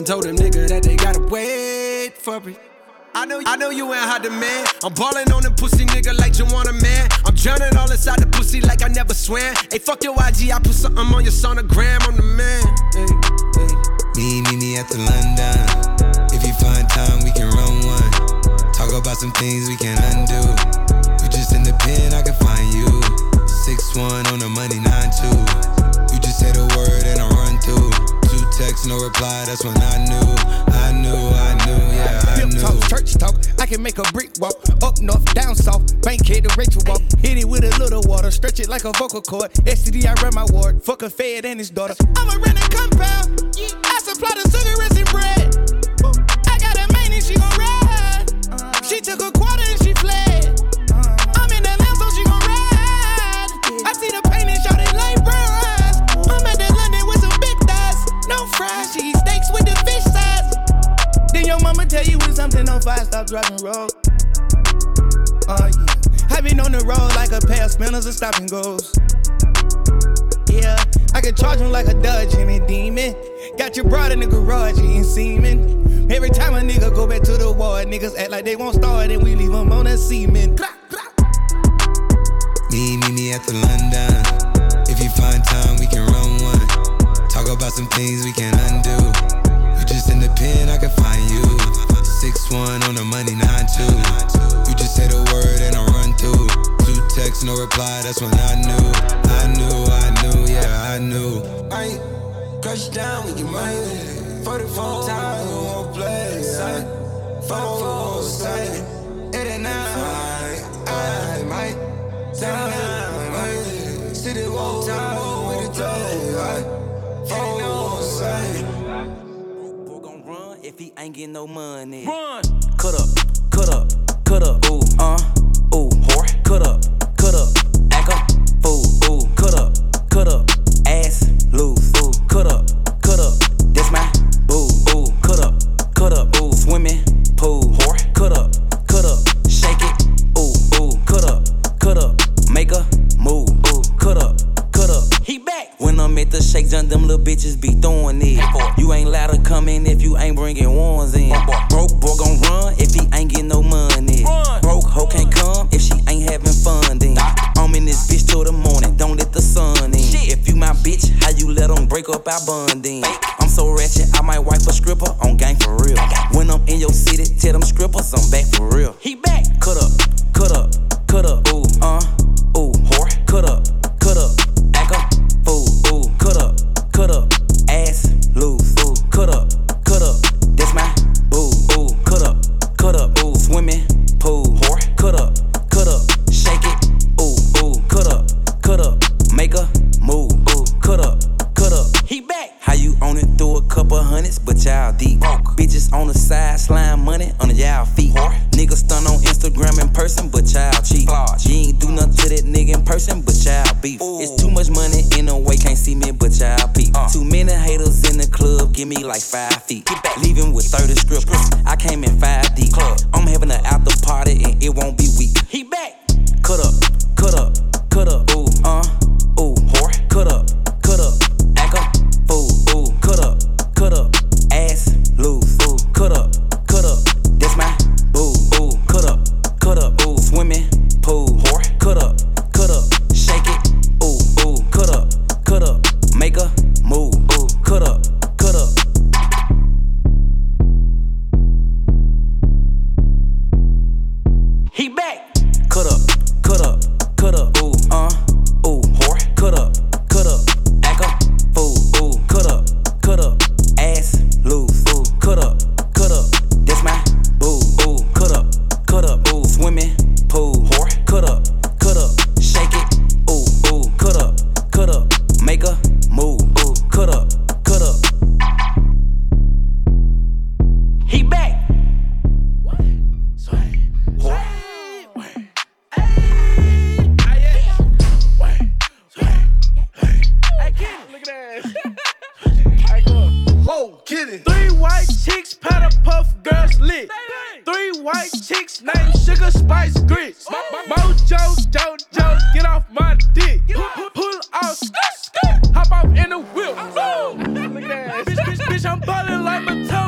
and told them nigga that they gotta wait for it. I know you ain't hot demand. I'm ballin' on the pussy nigga like Joanna, man. I'm drowning all inside the pussy like I never swam. Hey, fuck your IG, I put something on your sonogram. I'm the man. Hey. Meet me at the London. If you find time, we can run one. Talk about some things we can undo. You just in the pen, I can find you. 6'1" on the money, 9'2". You just say the word and I run through. 2 texts, no reply, that's when I knew, yeah, I knew. Talk, church talk, I can make a brick walk. Up north, down south, Bankhead to Rachel walk. Hit it with a little water, stretch it like a vocal cord. STD, I run my ward, fuck a fed and his daughter. I'm a rented compound, I supply the cigarettes and bread. I got a main and she gon' ride. She took a quarter and she fled. I'm in the lamb so she gon' ride. I see the pain and shot it like brown eyes. I'm at the London with some big thighs. No fries, cheese steaks with the fish size. Then your mama tell you when something on fire, stop driving road. Oh yeah, I been on the road like a pair of spinners and stop and goes. Yeah, I can charge him like a Dodge and a demon. Got your broad in the garage eating semen. Every time a nigga go back to the ward, niggas act like they won't start and we leave them on that semen. Meet me at the London. If you find time, we can run one. Talk about some things we can undo. You just in the pen, I can find you. 6'1" on the money, 9'2". You just say the word and I run through. 2 texts, no reply, that's when I knew, yeah, I knew. I crush down, we get money. 44 times, we won't play. 4 say, it ain't now. I might tell me, city won't time with the toe. 4 say. If he ain't getting no money, run. Cut up, ooh, ooh, whore. Cut up, act up, fool, ooh, cut up, ass loose, ooh, cut up, that's my boo, ooh, cut up, ooh, swimming pool, whore. Cut up, shake it, ooh, cut up, make a move, ooh, cut up. He back. When I'm at the shake, John, them little bitches be throwing it. You ain't allowed to come in if you ain't bringing ones in. Broke boy gon' run if he ain't getting no money. Broke hoe can't come if she ain't having fun then. I'm in this bitch till the morning, don't let the sun in. If you my bitch, how you let them break up our bonding? I'm so ratchet, I might wipe a stripper on gang for real. When I'm in your city, tell them strippers I'm back for real. He back. Cut up, ooh, ooh, whore. Cut up, act up, fool, ooh, cut up, ass loose, ooh, cut up, that's my boo, ooh, cut up, ooh, swimming pool, whore, cut up, shake it, ooh, cut up, make a move, ooh, cut up, he back. How you own it through a couple hundreds, but y'all deep. Bitches on the side, slime money on the y'all feet. Niggas stun on Instagram in person, but y'all cheap. You ain't do nothing to that nigga in person, but y'all beef. It's too much money in a way, can't see me, but y'all peep. Too many haters in the club, give me like 5 feet. Leaving with 30 strippers, I came in 5 deep. I'm having an after party and it won't be weak. He back. Cut up, ooh, ooh, whore. Cut up, act up, fool, ooh, cut up, ass loose, ooh, cut up, that's my boo, ooh, cut up, ooh, swimming pool, whore, cut up, shake it, ooh, cut up, make a move, ooh, cut up. He back. Cut up, ooh, ooh, whore, cut up, act up, fool, ooh, cut up, ass loose, ooh, cut up, that's my boo, ooh, cut up, ooh, swimming pool, whore, cut up, shake it, ooh, cut up, make a move, ooh, cut up. He back. Whoa, kidding. 3 white chicks, powder puff, girls lit. 3 white chicks named Sugar Spice Grits. Mojo, Jojo, get off my dick. Pull off, hop off in the whip. Look at that. Bitch, I'm ballin' like Mattel.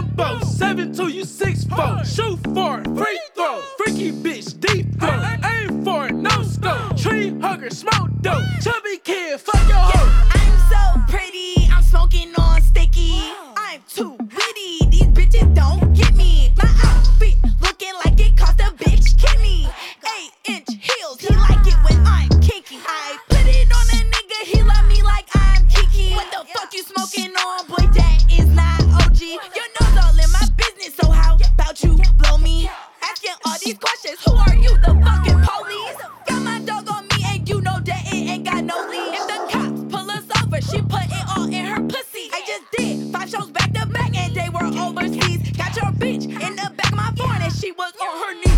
6'4", shoot for it, free throw. Freaky bitch, deep throw. Aim for it, no scope. Tree hugger, smoke dope. Chubby kid, fuck your hoe. I'm so pretty, I'm smoking on sticky. I'm too witty, these bitches don't get me. My outfit looking like it cost a bitch kidney. 8-inch heels, he like it when I'm kinky. I put it on a nigga, he love me like I'm Kiki. What the fuck you smoking on, boy? That is not OG. Your nose all in my business, so how about you blow me? Asking all these questions, who are you, the fucking police? Got my dog on me and you know that it ain't got no leash. If the cops pull us over, she put it all in her pussy. I just did 5 shows back to back and they were overseas. Got your bitch in the back of my phone and she was on her knees.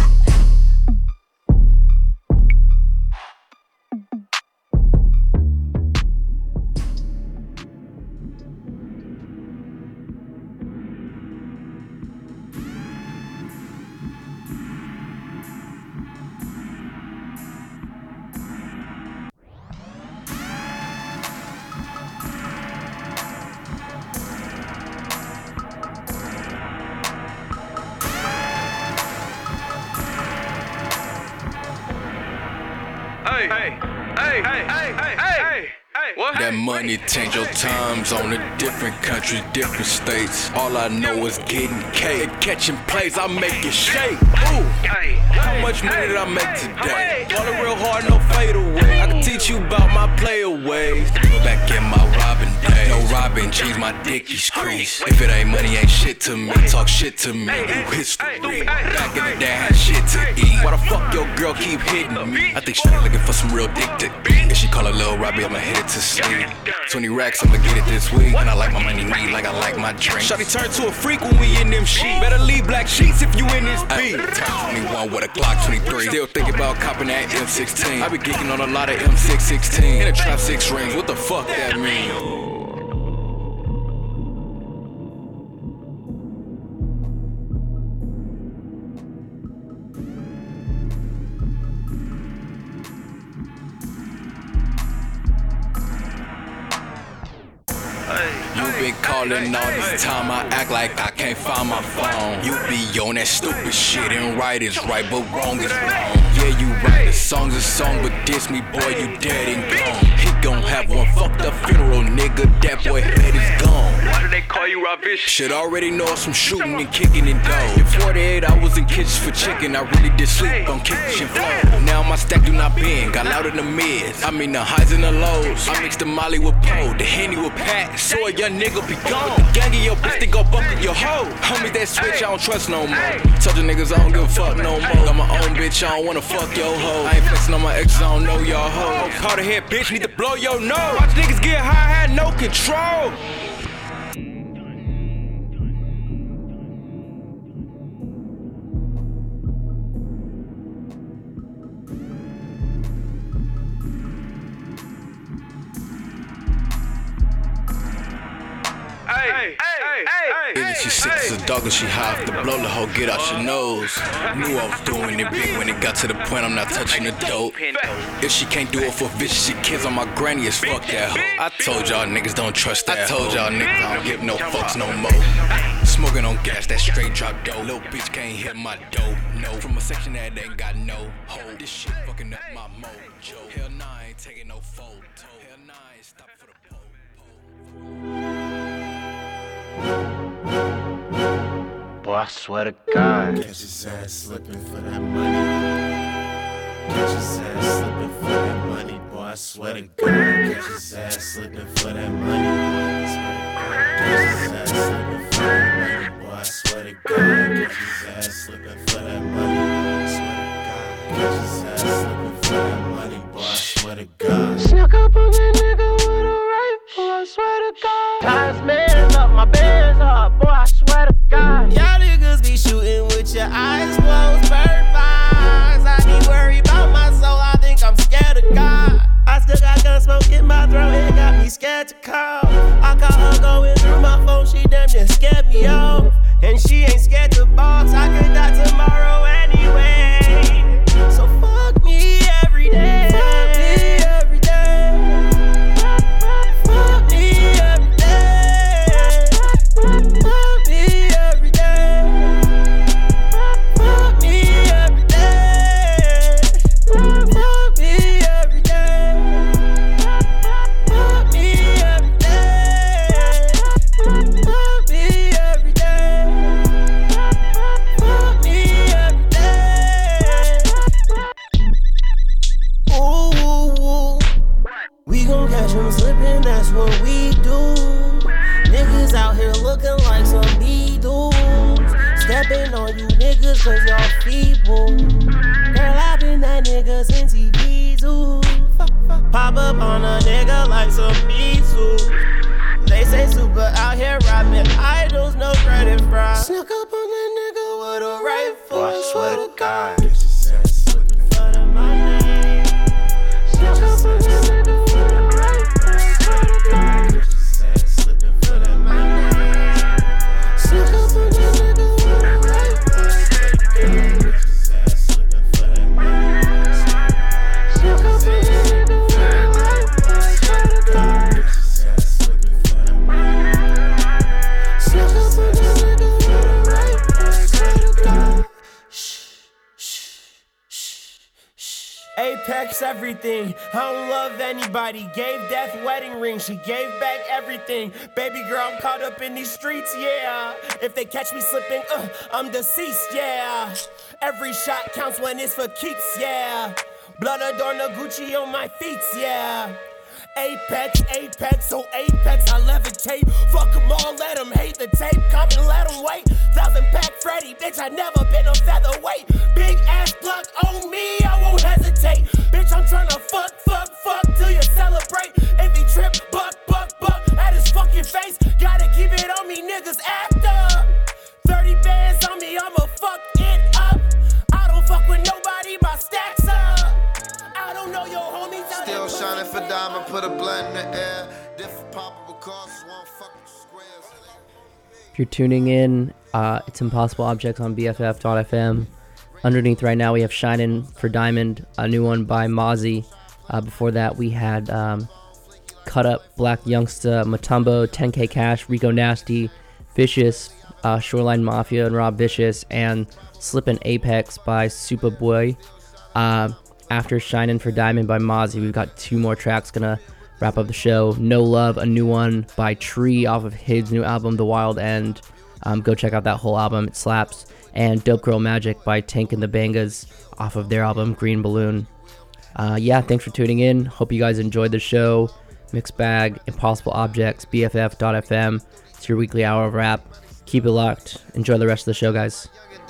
That money change your times on the different countries, different states. All I know is getting cake, catching plays, I make it shake. Ooh, how much money did I make today? Ballin' real hard, no fade away. I can teach you about my playaways. Back in my robbing days, no robbing jeans, my dickies crease. If it ain't money, ain't shit to me. Talk shit to me, do history. Back in the day, I had shit to eat. Why the fuck your girl keep hitting me? I think she looking for some real dick to eat. If she call her Lil Robbie, I'ma hit it to sleep. 20 racks, I'ma get it this week. And I like my money neat like I like my drink. Shawty turn to a freak when we in them sheets. Better leave black sheets if you in this beat. Turn 21 with a Glock 23. Still thinking about copping that M16. I be geeking on a lot of M616. In a trap 6 rings, what the fuck that mean? Been calling all this time, I act like I can't find my phone. You be on that stupid shit and right is right, but wrong is wrong. Yeah, you right, the song's a song, but diss me, boy, you dead and gone. He gon' have one fucked up funeral, nigga, that boy head is gone. Why do they call you Rob Bishop? Shit, already know some shooting and kicking and dough. In 48 hours in kitchens for chicken, I really did sleep on kitchen floor. Now my stack do not bend, got loud in the mids. I mean the highs and the lows. I mix the molly with pole, the Henny with Pat, so a young nigga be gone. The gang of your bitch, they go bump in your hoe. Homie, that switch, I don't trust no more. Told you niggas I don't give a fuck no more. Got my own bitch, I don't wanna fuck your hoe. I ain't flexing on my exes, I don't know y'all hoe. Hard head bitch, need to blow your nose. Watch niggas get high, had no control. Either she sick as a dog or she high off the blow, the hoe get out your nose. Knew I was doing it big when it got to the point I'm not touching the dope. If she can't do it for vicious, she kids on my granny as fuck that hoe. I told y'all niggas don't trust that. I told y'all niggas I don't give no fucks no more. Smoking on gas, that straight drop dough. Little bitch can't hit my dough. No, from a section that ain't got no hold. This shit fucking up my mojo. Hell nah, I ain't taking no photo. Hell nah, I ain't stop for the pole. Boy, I swear to God. Catch his ass slipping for that money. Catch his ass slipping for that money. Boy, I swear to God. Catch his ass slipping for that money. Catch his ass slipping for that money. Boy, I swear to God. Catch his ass slipping for that money. Catch his ass slipping for that money. Boy, I swear to God. Snuck up on that nigga with a rifle, I swear to God. Ties man up, my bands up, boy, I swear to God. Y'all niggas be shooting with your eyes closed, bird vibes. I be worried about my soul, I think I'm scared of God. I still got gun smoke in my throat, it got me scared to call. I caught her going through my phone, she damn near scared me off. And she ain't scared to box, I could die tomorrow anyway. So fuck me every day. Fuck me every day. Fuck me every day. Fuck me every day. niggas cause y'all feeble. Girl, I've been that nigga since he Vizu. Pop up on a nigga like some Mizu. They say super out here robbing idols, no credit fraud. Snuck up on that nigga with a rifle. I swear to God. For the money. Snuck up on that nigga with a rifle. Swear to God. For the money. Snuck up on that nigga with a rifle. For the money. Snuck up on that nigga with a rifle. Swear to God. Apex everything, I don't love anybody. Gave death wedding ring, she gave back everything. Baby girl, I'm caught up in these streets, yeah. If they catch me slipping, I'm deceased, yeah. Every shot counts when it's for keeps, yeah. Blood adorned Gucci on my feet, yeah. Apex, so Apex, I levitate. Fuck them all, let them hate the tape. Come and let them wait. 1,000-pack Freddy, bitch, I never been a featherweight. Big ass plug on me, I won't hesitate. Bitch, I'm tryna fuck till you celebrate. If he trip, buck at his fucking face. Gotta keep it on me, niggas act up. 30 bands on me, I'ma fuck it up. I don't fuck with nobody, my stacks up. I don't know your homies. Still shining for diamond, put a blunt in the air. Different poppable cars, won't fuck with squares. If you're tuning in, it's Impossible Objects on BFF.FM. Underneath right now we have Shinin' for Diamond, a new one by Mozzie. Before that we had Cut Up, Black Youngsta, Matumbo, 10K Cash, Rico Nasty, Vicious, Shoreline Mafia and Rob Vicious, and Slippin' Apex by Superboy. After Shinin' for Diamond by Mozzie, we've got two more tracks gonna wrap up the show. No Love, a new one by Tree off of his new album, The Wild End. Go check out that whole album, it slaps. And Dope Girl Magic by Tank and the Bangas off of their album, Green Balloon. Yeah, thanks for tuning in. Hope you guys enjoyed the show. Mixed Bag, Impossible Objects, BFF.FM. It's your weekly hour of rap. Keep it locked. Enjoy the rest of the show, guys.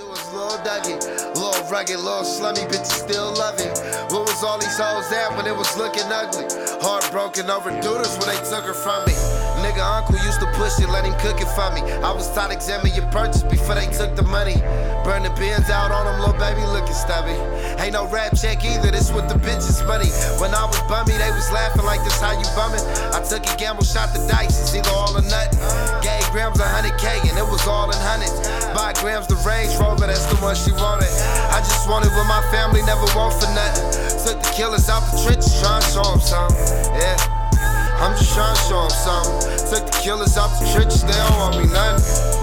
Rugged, little slummy, bitches still love it. What was all these hoes at when it was looking ugly? Heartbroken over doodles when they took her from me. Nigga uncle used to push it, let him cook it for me. I was taught examine your purchase before they took the money. Burn the bins out on them, little baby looking stubby. Ain't no rap check either, this with the bitches money. When I was bummy, they was laughing like this how you bumming. I took a gamble, shot the dice, it's either all or nothing. Gave grams 100K and it was all in hundreds. 5 grams the Range Rover, that's the one she wanted. I just wanted what my family never want for nothing. Took the killers out the trenches, trying to show them something. Yeah, I'm just trying to show them something. Took the killers out the trenches, they don't want me nothing.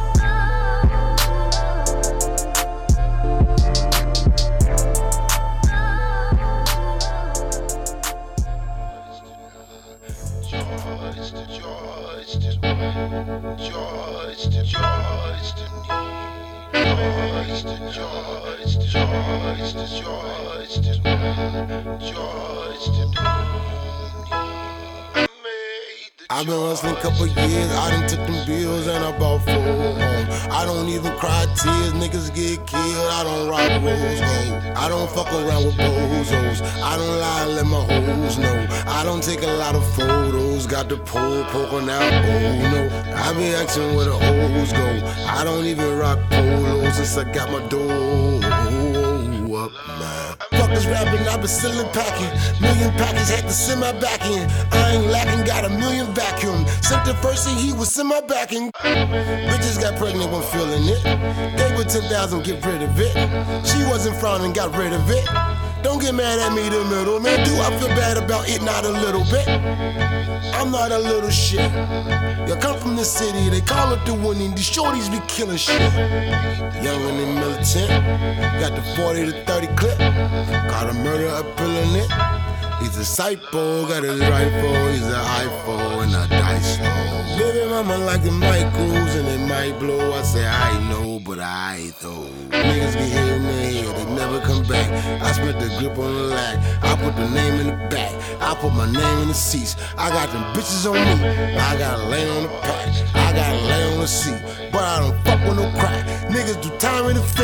I've been hustling a couple years, I done took them bills and I bought 4 homes. I don't even cry tears, niggas get killed, I don't rock rose gold. I don't fuck around with bozos, I don't lie and let my hoes know. I don't take a lot of photos, got the pole poking out, oh no. I be asking where the O's go, I don't even rock polos since I got my dough up, man. Fuckers rapping, I been selling packing. Million packets, had to send my back in. I ain't lacking, got a million vacuum. Sent the first thing he was in my backing. Bitches got pregnant when feeling it. Gave her 10,000, get rid of it. She wasn't frowning, got rid of it. Don't get mad at me, the middle man. Do I feel bad about it? Not a little bit. I'm not a little shit. You come from the city, they call it the winning. These shorties be killing shit. Young and militant, got the 40 to 30 clip. Got a murder up pulling it. He's a psycho, got his rifle. He's an iPhone and a dice roll. Baby mama like the micros and it might blow. I say I know, but I though. Niggas get hit in the head, they never come back. I spent the grip on the lag. I put the name in the back. I put my name in the seats. I got them bitches on me. I gotta lay on the pack. I gotta lay on the seat. But I don't fuck with no crack. Niggas do time in the fed.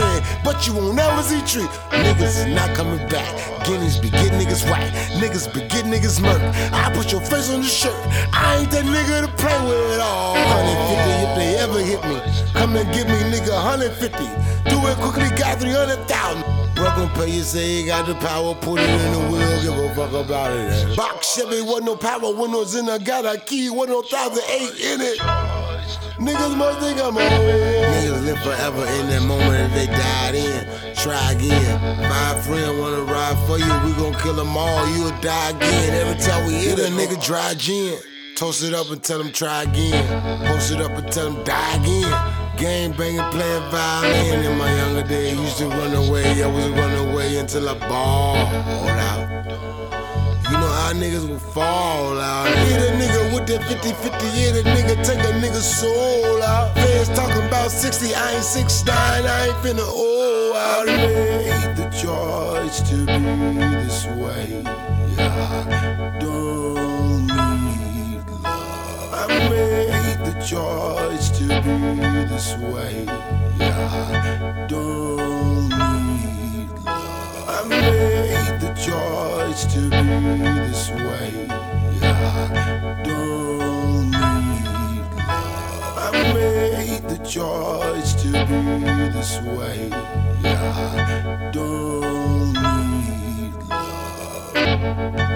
but you won't never see tree. Niggas is not coming back. Guineas be getting niggas right. Niggas be getting niggas murdered. I put your face on the shirt. I ain't that nigga to play with at all. 150 if they ever hit me. Come and give me nigga 150. Do it quickly, got 300,000. Bro gon' pay you, say he got the power, put it in the wheel, give a fuck about it. Box Chevy, wasn't no power windows in I got a key, wasn't no 1008 in it. Niggas must think I'm old. Niggas live forever in that moment that they died in. Try again. My friend wanna ride for you, we gon' kill them all, you'll die again. Every time we hit a nigga, dry gin. Toast it up and tell them try again. Post it up and tell them die again. Game banging, playing violin. In my younger days, used to run away. I was running away until I balled out. You know how niggas will fall out. Hit a nigga with that 50-50, yeah, that nigga take a nigga's soul out. Fans talking about 60, I ain't 6'9", I ain't finna out. I made the choice to be this way. I don't need love. I made the choice to be this way. I don't need love. I made the choice to be this way. I don't need love. I made the choice to be this way. I don't need love.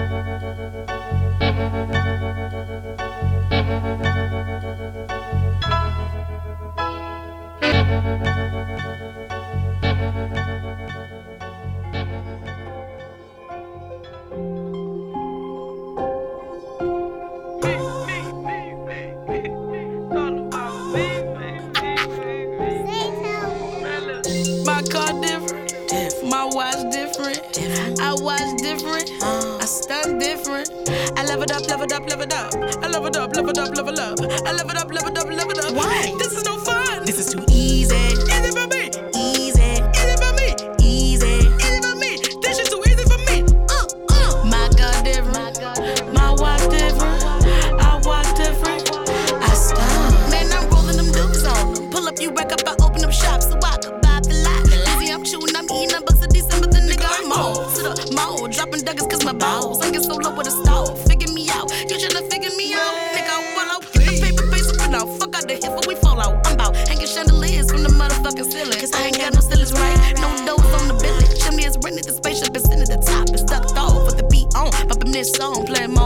My car different, my watch different, I watch different, I stunt different. I level it up, level it up, level it up. I level it up, level it up, level up. I level it up, level it up, level it up. Why? This is no fun. This is too easy. Easy for me. Easy. Easy for me. Easy. Easy for me. This is too easy for me. My car different, my watch different, I watch different, I stunt. Man, I'm rolling them dukes on them. Pull up, you rack up, I open up shop so I could buy the lot. Easy, I'm chewing, I'm eating up bucks of December, the nigga I'm on. To the mode, dropping duggers cause my balls. I get so low with a stall. Figure me out, you should've figured me out. Nigga, I'm well out, get the paper face up and out. Fuck out the hip, but we fall out. I'm out hanging chandeliers from the motherfucking ceiling. Cause I ain't got no ceilings, right? No doors on the billing. Chimney is rented, the spaceship is sitting at the top. It's ducked off with the beat on. Bumping this song, playing my